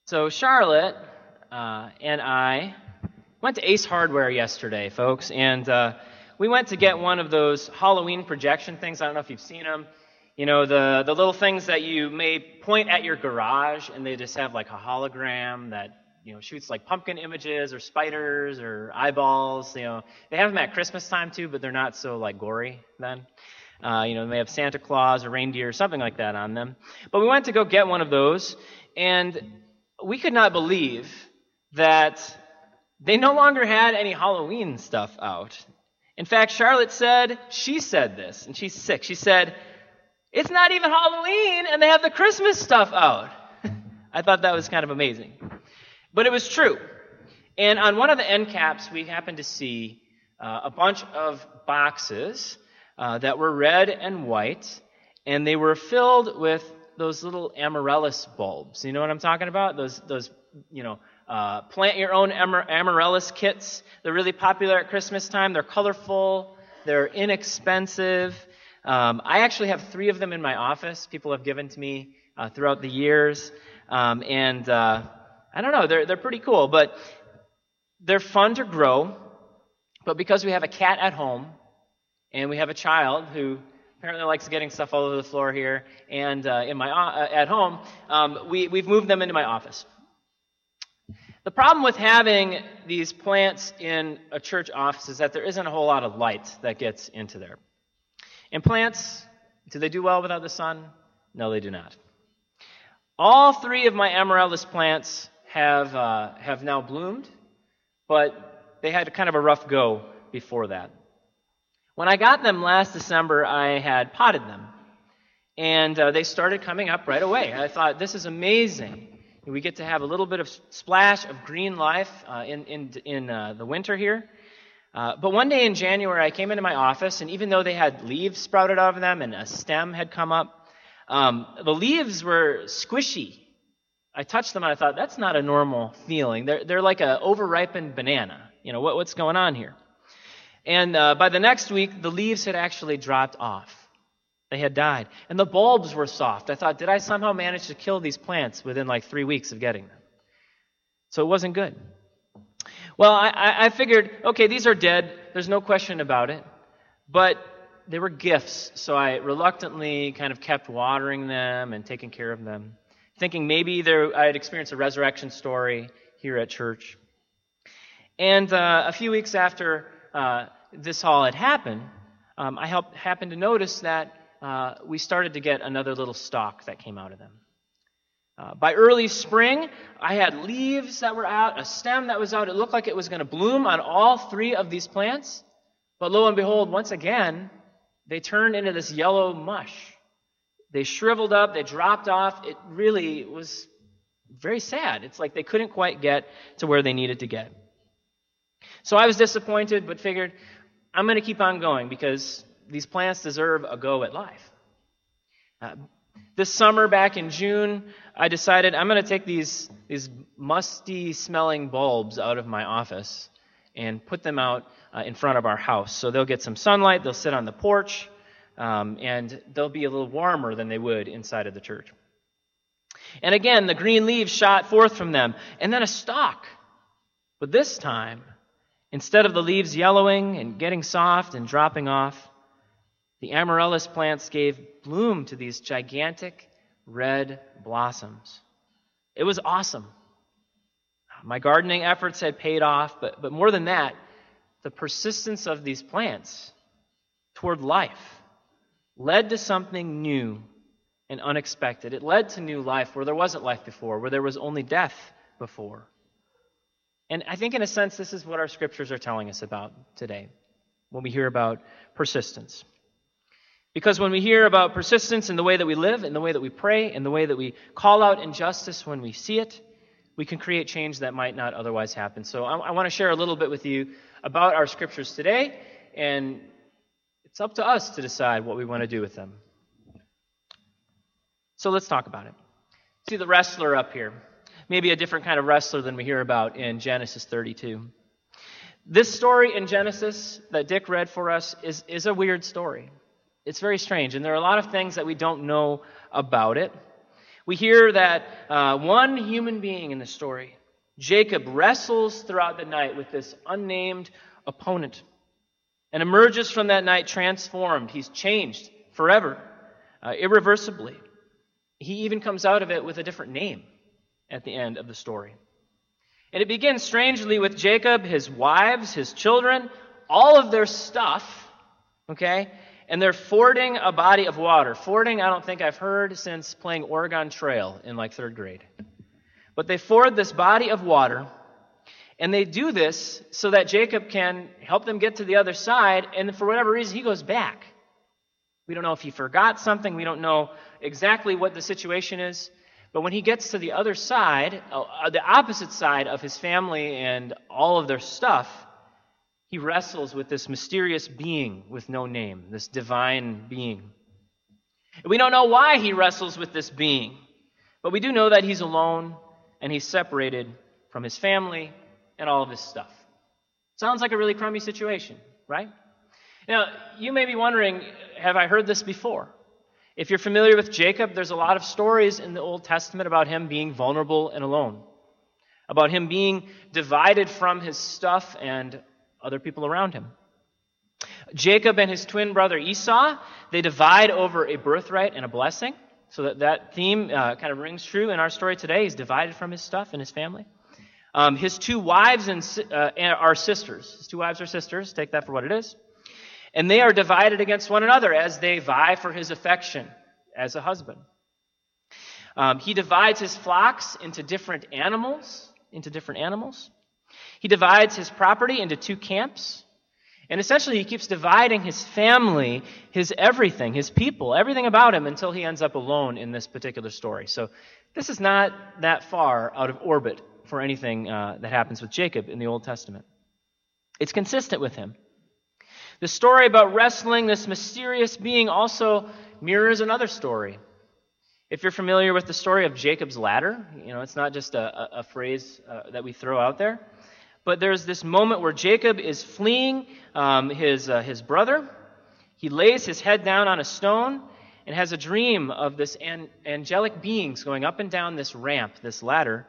So Charlotte and I went to Ace Hardware yesterday, folks, and we went to get one of those Halloween projection things. I don't know if you've seen them. You know, the little things that you may point at your garage, and they just have like a hologram that, shoots like pumpkin images or spiders or eyeballs. They have them at Christmas time too, but they're not so like gory then. They have Santa Claus or reindeer or something like that on them. But we went to go get one of those, and we could not believe that they no longer had any Halloween stuff out. In fact, Charlotte said this, and she's sick. She said, "It's not even Halloween, and they have the Christmas stuff out." I thought that was kind of amazing. But it was true. And on one of the end caps, we happened to see a bunch of boxes that were red and white, and they were filled with those little amaryllis bulbs. You know what I'm talking about? Those plant your own amaryllis kits. They're really popular at Christmas time. They're colorful. They're inexpensive. I actually have 3 of them in my office. People have given to me throughout the years. I don't know. They're pretty cool, but they're fun to grow. But because we have a cat at home, and we have a child who apparently likes getting stuff all over the floor here and at home, we've moved them into my office. The problem with having these plants in a church office is that there isn't a whole lot of light that gets into there. And plants, do they do well without the sun? No, they do not. All 3 of my amaryllis plants have now bloomed, but they had kind of a rough go before that. When I got them last December, I had potted them, and they started coming up right away. I thought, this is amazing. We get to have a little bit of splash of green life in the winter here. But one day in January, I came into my office, and even though they had leaves sprouted out of them and a stem had come up, the leaves were squishy. I touched them, and I thought, that's not a normal feeling. They're like an overripened banana. What's going on here? And by the next week, the leaves had actually dropped off. They had died. And the bulbs were soft. I thought, did I somehow manage to kill these plants within like 3 weeks of getting them? So it wasn't good. Well, I figured, okay, these are dead. There's no question about it. But they were gifts, so I reluctantly kind of kept watering them and taking care of them, thinking maybe I had experienced a resurrection story here at church. And a few weeks after this all had happened, I happened to notice that we started to get another little stalk that came out of them. By early spring, I had leaves that were out, a stem that was out. It looked like it was going to bloom on all 3 of these plants. But lo and behold, once again, they turned into this yellow mush. They shriveled up, they dropped off. It really was very sad. It's like they couldn't quite get to where they needed to get. So I was disappointed, but figured I'm going to keep on going because these plants deserve a go at life. This summer, back in June, I decided I'm going to take these musty-smelling bulbs out of my office and put them out in front of our house. So they'll get some sunlight, they'll sit on the porch, and they'll be a little warmer than they would inside of the church. And again, the green leaves shot forth from them, and then a stalk. But this time, instead of the leaves yellowing and getting soft and dropping off, the amaryllis plants gave bloom to these gigantic red blossoms. It was awesome. My gardening efforts had paid off, but more than that, the persistence of these plants toward life led to something new and unexpected. It led to new life where there wasn't life before, where there was only death before. And I think in a sense this is what our scriptures are telling us about today when we hear about persistence. Because when we hear about persistence in the way that we live, in the way that we pray, in the way that we call out injustice when we see it, we can create change that might not otherwise happen. So I want to share a little bit with you about our scriptures today, and it's up to us to decide what we want to do with them. So let's talk about it. See the wrestler up here. Maybe a different kind of wrestler than we hear about in Genesis 32. This story in Genesis that Dick read for us is a weird story. It's very strange, and there are a lot of things that we don't know about it. We hear that one human being in the story, Jacob, wrestles throughout the night with this unnamed opponent and emerges from that night transformed. He's changed forever, irreversibly. He even comes out of it with a different name at the end of the story. And it begins strangely with Jacob, his wives, his children, all of their stuff, okay? And they're fording a body of water. Fording, I don't think I've heard since playing Oregon Trail in like 3rd grade. But they ford this body of water, and they do this so that Jacob can help them get to the other side, and for whatever reason, he goes back. We don't know if he forgot something. We don't know exactly what the situation is. But when he gets to the other side, the opposite side of his family and all of their stuff, he wrestles with this mysterious being with no name, this divine being. And we don't know why he wrestles with this being, but we do know that he's alone and he's separated from his family and all of his stuff. Sounds like a really crummy situation, right? Now, you may be wondering, have I heard this before? If you're familiar with Jacob, there's a lot of stories in the Old Testament about him being vulnerable and alone, about him being divided from his stuff and other people around him. Jacob and his twin brother Esau, they divide over a birthright and a blessing, so that theme kind of rings true in our story today. He's divided from his stuff and his family. His two wives are sisters. His two wives are sisters, take that for what it is. And they are divided against one another as they vie for his affection as a husband. He divides his flocks into different animals. He divides his property into 2 camps. And essentially he keeps dividing his family, his everything, his people, everything about him until he ends up alone in this particular story. So this is not that far out of orbit for anything that happens with Jacob in the Old Testament. It's consistent with him. The story about wrestling this mysterious being also mirrors another story. If you're familiar with the story of Jacob's ladder, it's not just a phrase that we throw out there, but there's this moment where Jacob is fleeing his brother. He lays his head down on a stone and has a dream of this angelic beings going up and down this ramp, this ladder,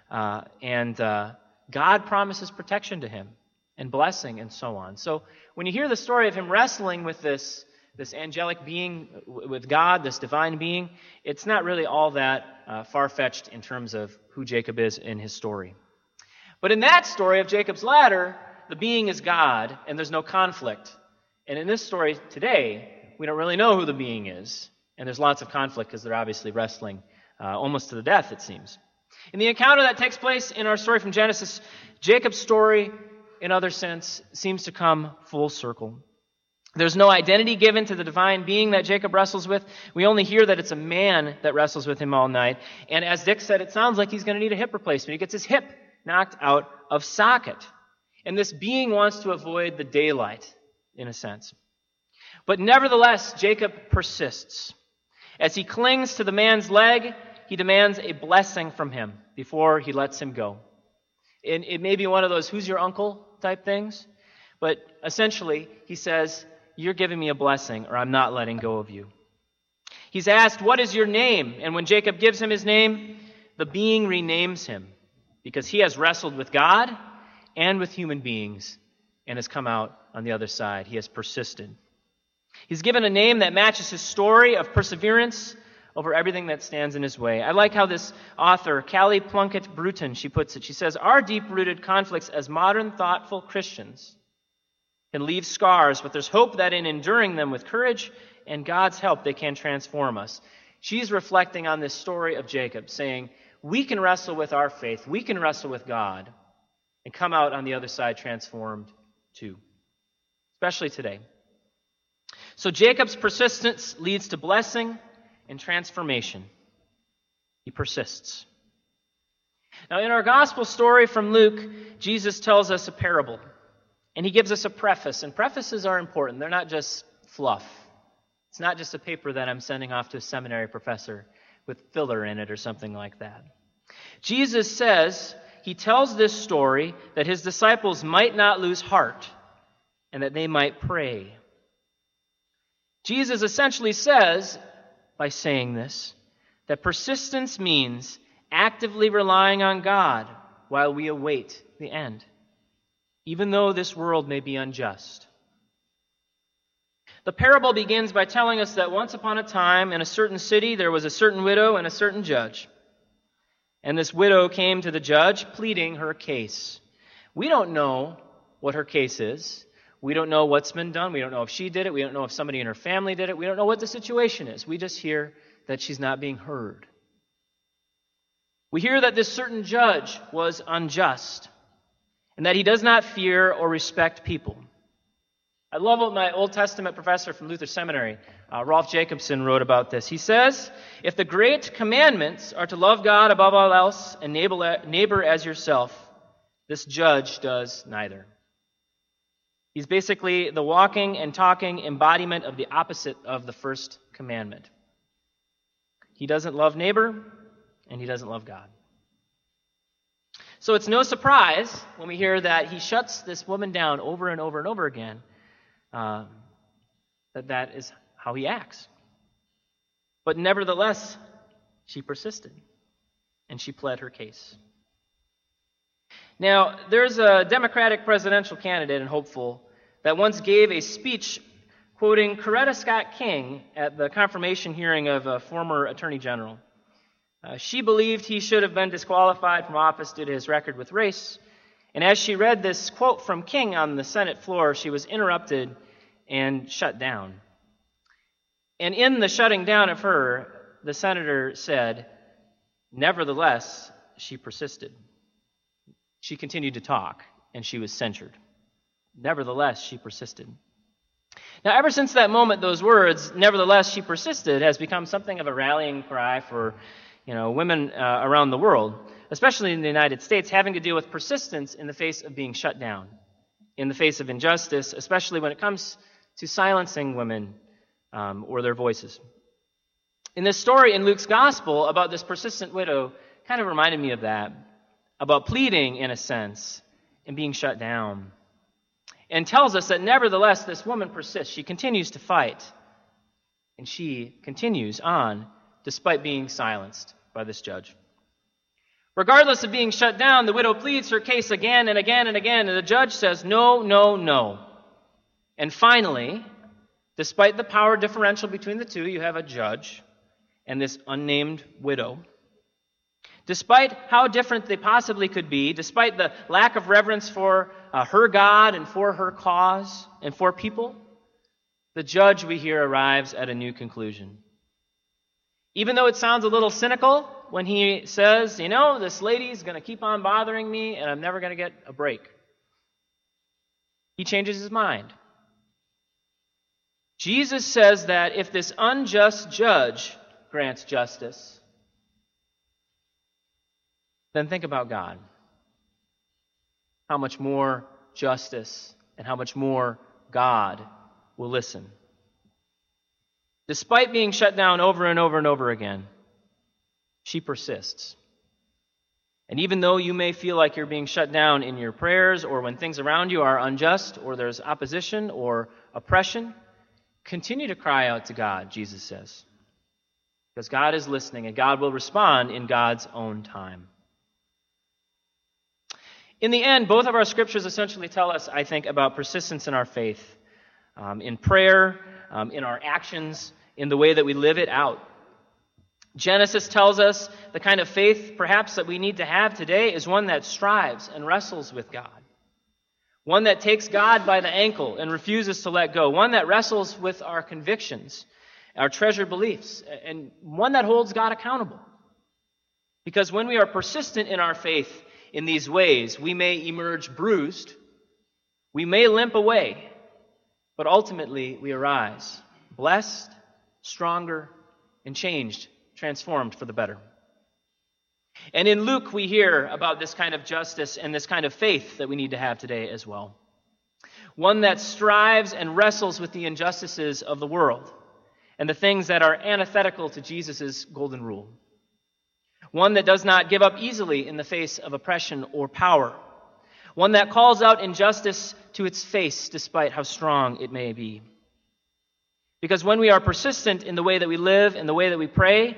and God promises protection to him and blessing and so on. So when you hear the story of him wrestling with this angelic being, with God, this divine being, it's not really all that far-fetched in terms of who Jacob is in his story. But in that story of Jacob's ladder, the being is God, and there's no conflict. And in this story today, we don't really know who the being is, and there's lots of conflict because they're obviously wrestling almost to the death, it seems. In the encounter that takes place in our story from Genesis, Jacob's story, in other sense, seems to come full circle. There's no identity given to the divine being that Jacob wrestles with. We only hear that it's a man that wrestles with him all night. And as Dick said, it sounds like he's going to need a hip replacement. He gets his hip knocked out of socket. And this being wants to avoid the daylight, in a sense. But nevertheless, Jacob persists. As he clings to the man's leg, he demands a blessing from him before he lets him go. And it may be one of those who's your uncle type things, but essentially he says, you're giving me a blessing or I'm not letting go of you. He's asked, what is your name? And when Jacob gives him his name, the being renames him because he has wrestled with God and with human beings and has come out on the other side. He has persisted. He's given a name that matches his story of perseverance over everything that stands in his way. I like how this author, Callie Plunkett Bruton, she puts it. She says, our deep-rooted conflicts as modern, thoughtful Christians can leave scars, but there's hope that in enduring them with courage and God's help, they can transform us. She's reflecting on this story of Jacob, saying, we can wrestle with our faith, we can wrestle with God, and come out on the other side transformed too, especially today. So Jacob's persistence leads to blessing and transformation. He persists. Now, in our gospel story from Luke, Jesus tells us a parable, and he gives us a preface, and prefaces are important. They're not just fluff. It's not just a paper that I'm sending off to a seminary professor with filler in it or something like that. Jesus says he tells this story that his disciples might not lose heart and that they might pray. Jesus essentially says, by saying this, that persistence means actively relying on God while we await the end, even though this world may be unjust. The parable begins by telling us that once upon a time in a certain city there was a certain widow and a certain judge. And this widow came to the judge pleading her case. We don't know what her case is. We don't know what's been done. We don't know if she did it. We don't know if somebody in her family did it. We don't know what the situation is. We just hear that she's not being heard. We hear that this certain judge was unjust and that he does not fear or respect people. I love what my Old Testament professor from Luther Seminary, Rolf Jacobson, wrote about this. He says, if the great commandments are to love God above all else and neighbor as yourself, this judge does neither. He's basically the walking and talking embodiment of the opposite of the first commandment. He doesn't love neighbor, and he doesn't love God. So it's no surprise when we hear that he shuts this woman down over and over and over again, that is how he acts. But nevertheless, she persisted, and she pled her case. Now, there's a Democratic presidential candidate and hopeful that once gave a speech quoting Coretta Scott King at the confirmation hearing of a former attorney general. She believed he should have been disqualified from office due to his record with race. And as she read this quote from King on the Senate floor, she was interrupted and shut down. And in the shutting down of her, the senator said, nevertheless, she persisted. She continued to talk, and she was censured. Nevertheless, she persisted. Now, ever since that moment, those words, nevertheless, she persisted, has become something of a rallying cry for, women around the world, especially in the United States, having to deal with persistence in the face of being shut down, in the face of injustice, especially when it comes to silencing women or their voices. In this story in Luke's gospel about this persistent widow kind of reminded me of that, about pleading, in a sense, and being shut down. And tells us that nevertheless, this woman persists. She continues to fight. And she continues on despite being silenced by this judge. Regardless of being shut down, the widow pleads her case again and again and again, and the judge says, no, no, no. And finally, despite the power differential between the two, you have a judge and this unnamed widow. Despite how different they possibly could be, despite the lack of reverence for her God and for her cause and for people, the judge, we hear, arrives at a new conclusion. Even though it sounds a little cynical when he says, this lady's going to keep on bothering me and I'm never going to get a break. He changes his mind. Jesus says that if this unjust judge grants justice, then think about God. How much more justice and how much more God will listen. Despite being shut down over and over and over again, she persists. And even though you may feel like you're being shut down in your prayers or when things around you are unjust or there's opposition or oppression, continue to cry out to God, Jesus says. Because God is listening and God will respond in God's own time. In the end, both of our scriptures essentially tell us, I think, about persistence in our faith, in prayer, in our actions, in the way that we live it out. Genesis tells us the kind of faith, perhaps, that we need to have today is one that strives and wrestles with God. One that takes God by the ankle and refuses to let go. One that wrestles with our convictions, our treasured beliefs, and one that holds God accountable. Because when we are persistent in our faith in these ways, we may emerge bruised, we may limp away, but ultimately we arise, blessed, stronger, and changed, transformed for the better. And in Luke, we hear about this kind of justice and this kind of faith that we need to have today as well. One that strives and wrestles with the injustices of the world and the things that are antithetical to Jesus' golden rule. One that does not give up easily in the face of oppression or power. One that calls out injustice to its face despite how strong it may be. Because when we are persistent in the way that we live and the way that we pray,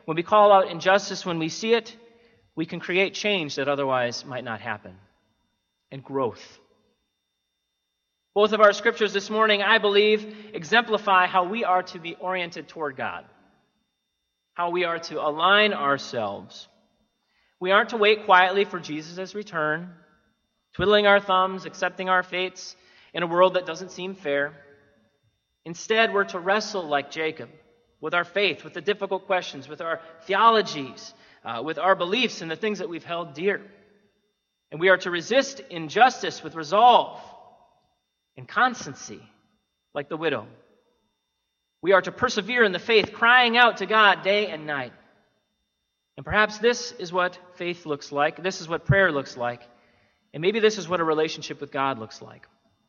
When we call out injustice when we see it, we can create change that otherwise might not happen, and growth. Both of our scriptures this morning, I believe, exemplify how we are to be oriented toward God, how we are to align ourselves. We aren't to wait quietly for Jesus' return, twiddling our thumbs, accepting our fates in a world that doesn't seem fair. Instead, we're to wrestle like Jacob with our faith, with the difficult questions, with our theologies, with our beliefs and the things that we've held dear. And we are to resist injustice with resolve and constancy, like the widow. We are to persevere in the faith, crying out to God day and night. And perhaps this is what faith looks like. This is what prayer looks like. And maybe this is what a relationship with God looks like.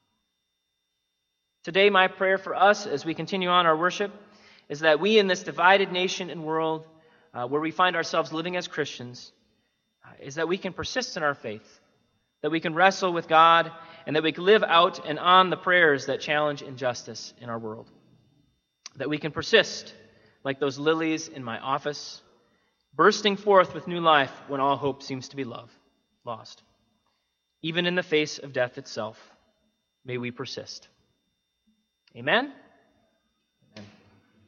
Today, my prayer for us as we continue on our worship is that we in this divided nation and world where we find ourselves living as Christians, is that we can persist in our faith, that we can wrestle with God, and that we can live out and on the prayers that challenge injustice in our world. That we can persist like those lilies in my office, bursting forth with new life when all hope seems to be lost. Even in the face of death itself, may we persist. Amen?